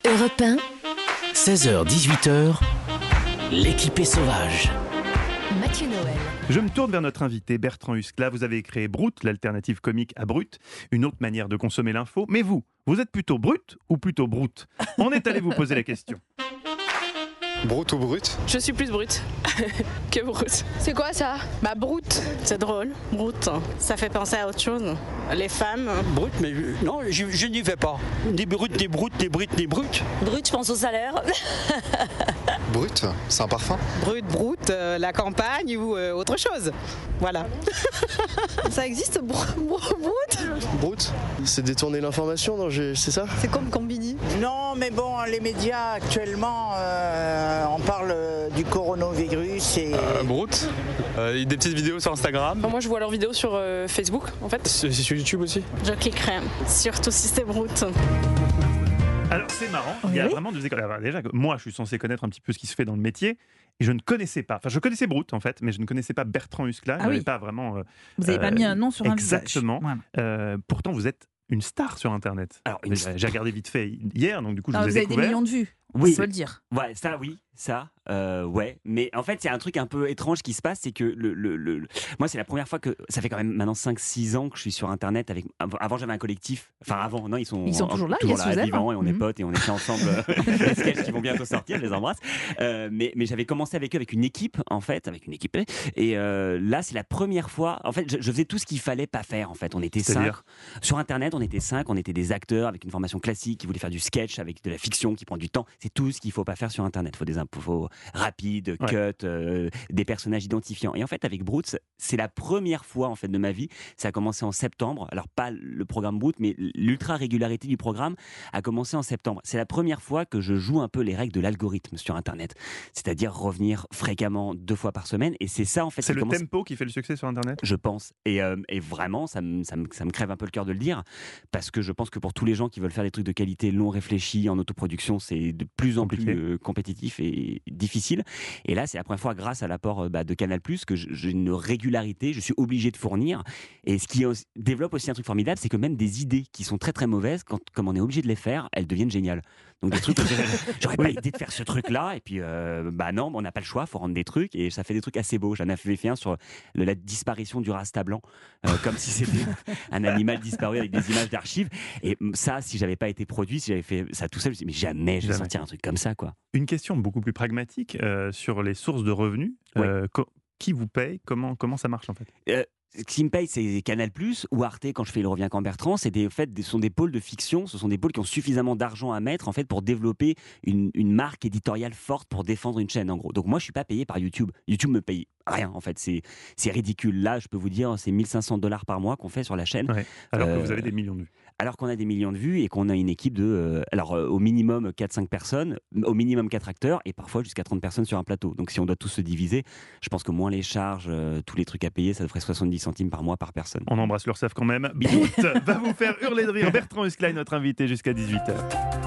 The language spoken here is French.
Europe 1, 16h-18h, l'équipée sauvage. Mathieu Noël. Je me tourne vers notre invité Bertrand Huskla. Vous avez créé Brut, l'alternative comique à Brut, une autre manière de consommer l'info. Mais vous êtes plutôt brut ou plutôt broute? On est allé vous poser la question. Brut ou brut? Je suis plus brute que brute. C'est quoi ça? Bah brute, c'est drôle. Brute, ça fait penser à autre chose. Les femmes. Brut, mais non, je n'y vais pas. Ni brut, ni brute, ni brute, ni brute. Brut, je pense au salaire. Brut, c'est un parfum? Brute, broute, la campagne ou autre chose. Voilà. Ça existe, brut? Brut, c'est détourner l'information, non, c'est ça? C'est comme Combini. Non, mais bon, les médias actuellement, on parle du coronavirus et... Brut, des petites vidéos sur Instagram. Moi, je vois leurs vidéos sur Facebook, en fait. C'est sur YouTube aussi. Je cliquerai, surtout si c'est brute. Alors c'est marrant, il y a vraiment deux écoles. Alors, déjà, moi je suis censé connaître un petit peu ce qui se fait dans le métier et je ne connaissais pas, enfin je connaissais Brut en fait, mais je ne connaissais pas Bertrand Huskla, je n'avais pas vraiment... Vous n'avez pas mis un nom sur un visage. Exactement. Pourtant vous êtes une star sur Internet. Alors, j'ai regardé vite fait hier, donc du coup je vous ai vous avez découvert. des millions de vues, Oui. on peut le dire. Ouais, ça. Ouais, mais en fait, il y a un truc un peu étrange qui se passe, c'est que moi, c'est la première fois que ça fait quand même maintenant 5-6 ans que je suis sur Internet avec. Avant, j'avais un collectif. Enfin, avant, non, ils sont toujours là, Yes Suzanne. vivants, et on est potes et on écrit ensemble des sketchs qui vont bientôt sortir. Je les embrasse. Mais j'avais commencé avec eux, avec une équipe, en fait, Et là, c'est la première fois. En fait, je faisais tout ce qu'il fallait pas faire. En fait, on était 5 sur Internet. On était 5. On était des acteurs avec une formation classique qui voulaient faire du sketch, avec de la fiction qui prend du temps. C'est tout ce qu'il faut pas faire sur Internet. Il faut des infos rapides, cut, des personnages identifiants. Et en fait, avec Brut, c'est la première fois en fait de ma vie. Ça a commencé en septembre. Alors pas le programme Brut, mais l'ultra régularité du programme a commencé en septembre. C'est la première fois que je joue un peu les règles de l'algorithme sur Internet, c'est-à-dire revenir fréquemment 2 fois par semaine. Et c'est ça en fait. C'est le tempo qui fait le succès sur Internet. Je pense. Et vraiment, ça me crève un peu le cœur de le dire, parce que je pense que pour tous les gens qui veulent faire des trucs de qualité long réfléchis en autoproduction, c'est de plus en plus compétitif et difficile. Et là, c'est la première fois, grâce à l'apport de Canal+, que j'ai une régularité, je suis obligé de fournir. Et ce qui développe aussi un truc formidable, c'est que même des idées qui sont très très mauvaises, comme on est obligé de les faire, elles deviennent géniales. Donc des trucs, j'aurais pas idée de faire ce truc-là, et puis non, on n'a pas le choix, faut rendre des trucs, et ça fait des trucs assez beaux. J'en avais fait un sur la disparition du rasta blanc, comme si c'était un animal disparu avec des images d'archives. Et ça, si j'avais pas été produit, si j'avais fait ça tout seul, je me suis dit, mais jamais je vais sortir un truc comme ça, quoi. Une question beaucoup plus pragmatique sur les sources de revenus. Qui vous paye? Comment ça marche en fait? Ce qui me paye, c'est Canal+, ou Arte quand je fais Le Revient quand Bertrand. Ce sont des pôles de fiction, ce sont des pôles qui ont suffisamment d'argent à mettre en fait pour développer une marque éditoriale forte pour défendre une chaîne en gros. Donc moi je suis pas payé par YouTube. YouTube me paye rien en fait, c'est ridicule. Là je peux vous dire c'est $1 500 par mois qu'on fait sur la chaîne. Alors que vous avez des millions de vues. Alors qu'on a des millions de vues et qu'on a une équipe de au minimum 4-5 personnes, au minimum 4 acteurs et parfois jusqu'à 30 personnes sur un plateau. Donc si on doit tous se diviser, je pense que moins les charges, tous les trucs à payer, ça ferait 70 centimes par mois par personne. On embrasse l'URSSAF quand même. Brut va vous faire hurler de rire. Bertrand Huskla, notre invité jusqu'à 18h.